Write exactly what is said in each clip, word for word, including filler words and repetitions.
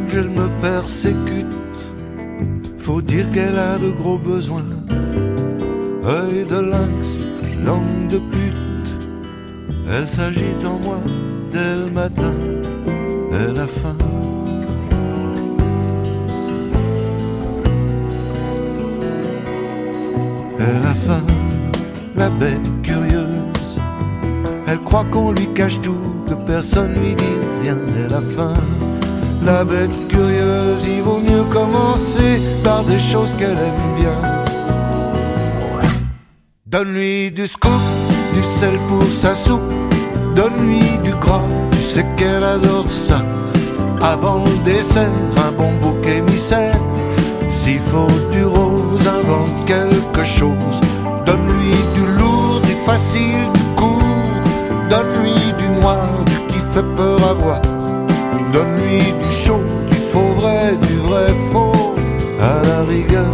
elle me persécute. Faut dire qu'elle a de gros besoins. Œil de lynx, langue de pute. Elle s'agite en moi dès le matin. Elle a faim. Elle a faim, la bête curieuse. Elle croit qu'on lui cache tout, que personne lui dit rien. Elle a faim, la bête curieuse. Il vaut mieux commencer par des choses qu'elle aime bien. Donne-lui du scoop, du sel pour sa soupe. Donne-lui du gras, tu sais qu'elle adore ça. Avant le dessert, un bon bouc émissaire. S'il faut du rose, invente quelque chose. Donne-lui du lourd, du facile, du court. Donne-lui du noir, du qui fait peur à voir. Donne-lui du chaud, du faux vrai, du vrai faux. À la rigueur,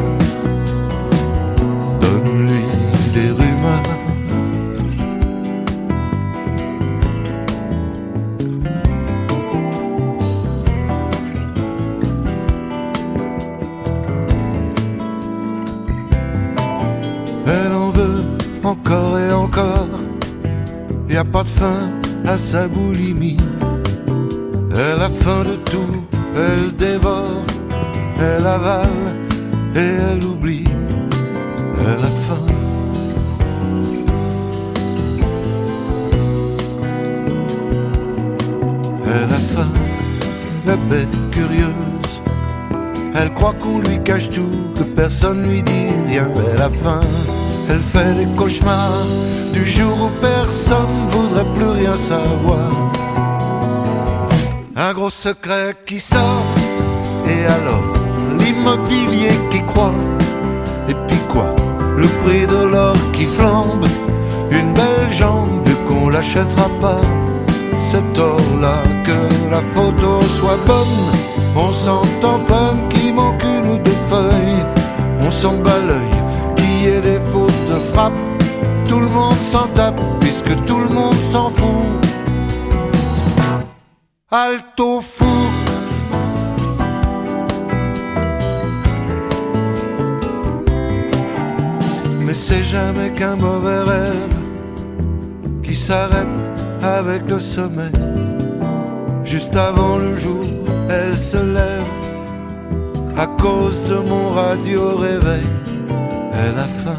donne-lui des rumeurs. Elle en veut encore et encore. Y a pas de fin à sa boulimie. Elle a faim de tout, elle dévore. Elle avale et elle oublie. Elle a faim. Elle a faim, la bête curieuse. Elle croit qu'on lui cache tout, que personne lui dit rien. Elle a faim. Elle fait des cauchemars du jour où personne voudrait plus rien savoir. Un gros secret qui sort, et alors l'immobilier qui croît. Et puis quoi? Le prix de l'or qui flambe. Une belle jambe vu qu'on l'achètera pas. Cet or-là, que la photo soit bonne. On s'en tamponne qu'il manque une ou deux feuilles. On s'en bat l'œil. Qu'il y ait des fautes de frappe, tout le monde s'en tape, puisque tout le monde s'en fout. Alto fou. Mais c'est jamais qu'un mauvais rêve qui s'arrête avec le sommeil. Juste avant le jour, elle se lève à cause de mon radio réveil. Elle a faim.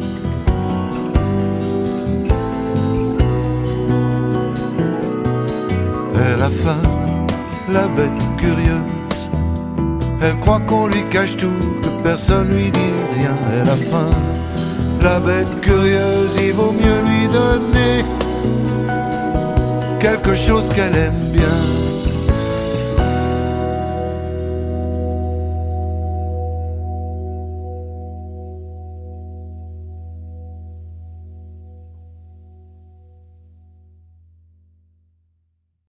Elle a faim, la bête curieuse. Elle croit qu'on lui cache tout, que personne lui dit rien. Elle a faim, la bête curieuse. Il vaut mieux lui donner quelque chose qu'elle aime bien.